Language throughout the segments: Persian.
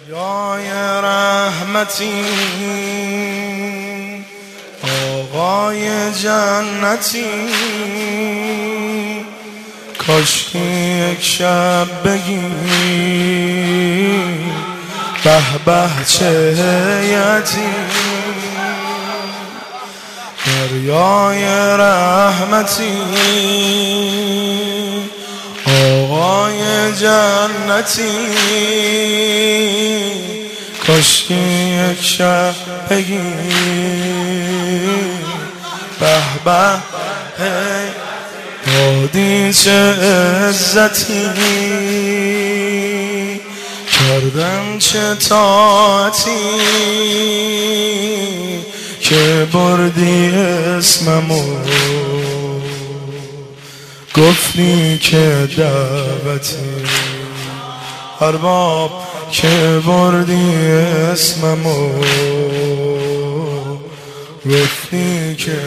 دریای رحمتی آقای جنتی، کاشکی یک شب بگی به به چه یتیم. دریای رحمتی آقای جنتی، کاشکی یک شب بگی به به دادی چه عزتی، کردم چه طاعتی که بردی اسممو، گفتی که دعوتی ارباب که بردی اسممو، گفتی که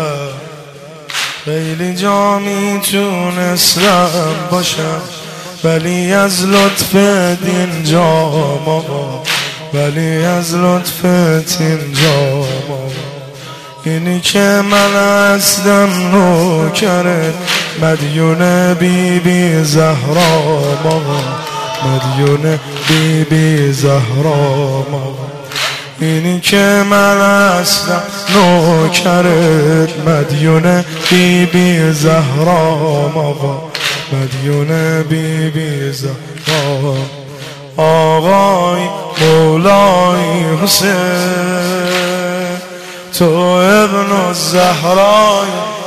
خیلی جا میتونستم باشم، ولی از لطفت اینجام آقا، ولی از لطفت اینجام آقا. اینی که من هستم نوکرت، مدیون بی بی زهرا آقا، مدیون بی بی زهرا آقا. اینی که من هستم نوکرت، مدیون بی بی زهرا آقا، مدیون بی بی زهرا. آقای مولای حسین، تو ابن الزهرای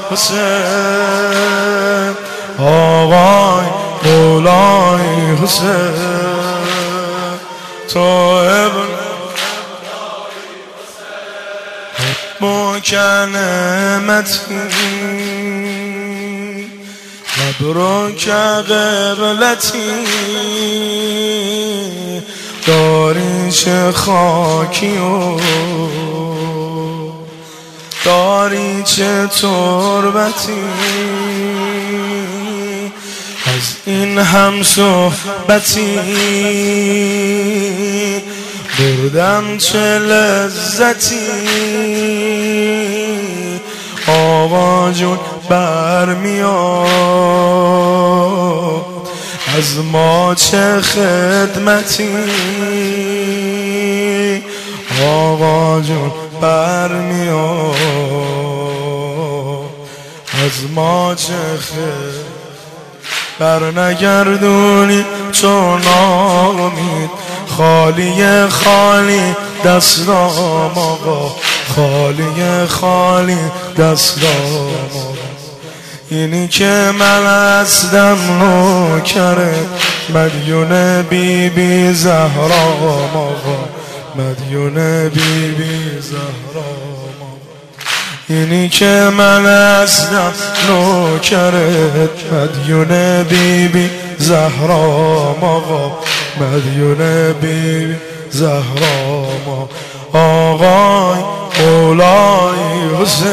حسین، آقای مولای حسین، تو ابن مکنمتی، مبروک قبلتی، داری چه خاکی و داری چه تربتی، از این هم صحبتی بردم چه لذتی. آقا جون برمیاد از ما چه خدمتی، آقا جون برمیاد از ما چه خدمتی. برنگردونی چون آمید خالی خالی دستام آقا، خالی خالی دستام آقا. اینی که من هستم نوکرت، مدیون بی بی زهرا آقا، مدیون بی بی زهرا آقا. اینی که من هستم نوکرت، مدیون بی بی زهرا آقا، مدیون بی بی زهرا آقای مولای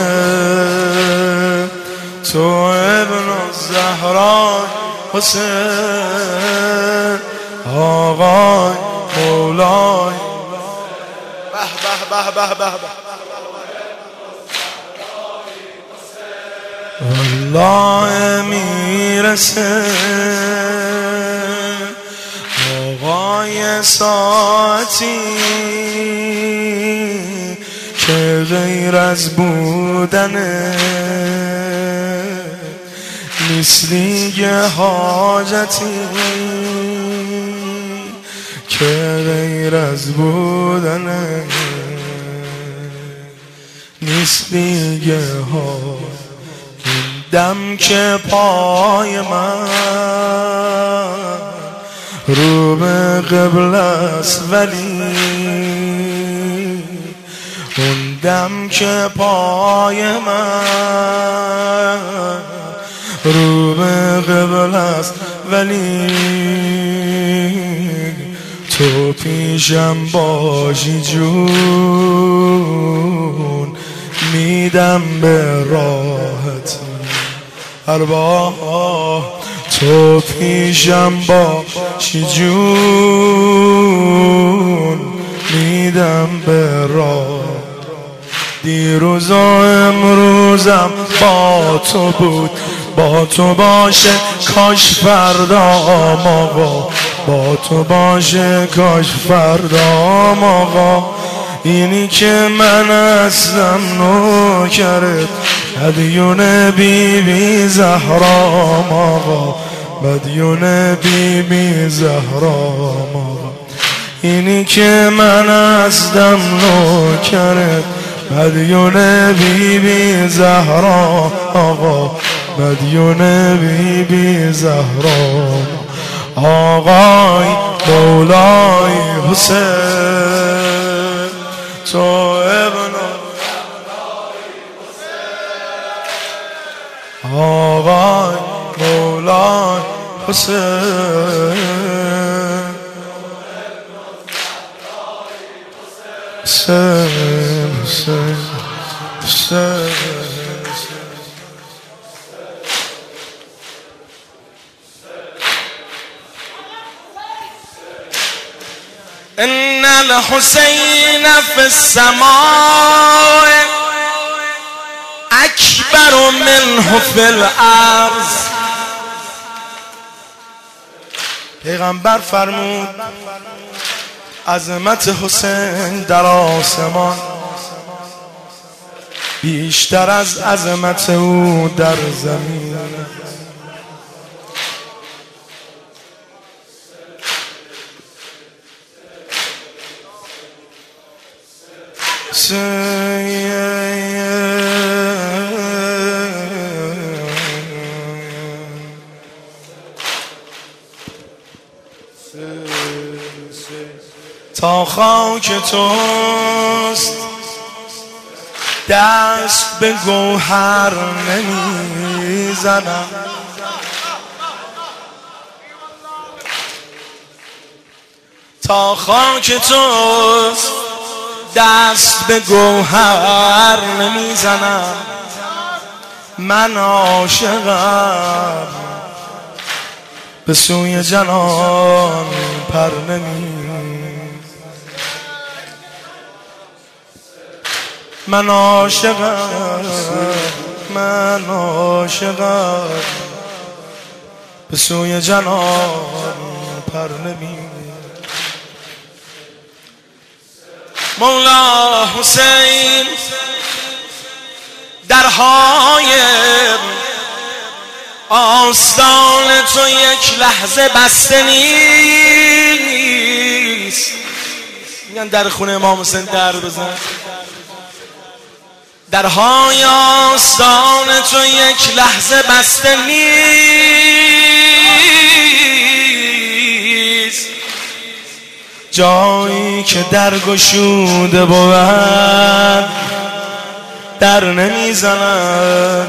حسین، تو ابن الزهرای حسین، آقای مولای به به به به به والله میرسه آقای ساعتی که غیر از بودن نیست دیگه حاجتی، که غیر از بودن نیست دیگه حاجتی. دم که پای من رو به قبل است، ولی اون دم که پای من رو به قبل است، ولی تو پیشم باشی جون، میدم به راحت ارباب، تو پیشم باشی جون، دیروز و امروزم با تو بود، با تو باشه کاش فردام آقا، با تو باشه کاش فردام آقا. اینی که من هستم نوکرت، مدیون بیبی زهرام آقا، مدیون بیبی زهرام آقا. اینی که من هستم نوکرت، مدیون بیبی زهرا آقا، مدیون بیبی زهرا. آقای مولای حسین تو ابن آقای مولای حسین، حسین حسین حسین. ان الحسین فی السماء اکبر منه فی الارض. پیغمبر فرمود عظمت حسین در آسمان بیشتر از عظمت او در زمین. تا خاک توست دست به گوهر نمیزنم، تا خاک توست دست به گوهر نمیزنم. من عاشقم به سوی جنان پر من عاشقم، من عاشقم به سوی جنان پر مولا حسین درهای آستان تو یک لحظه بسته نیست. میگن در خونه امام حسین در بزن. درهای آستان تو یک لحظه بسته نیست. جایی که در گشوده بود در نمیزنن.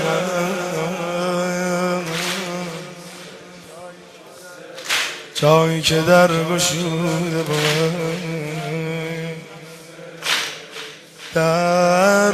جایی که در گشوده بود در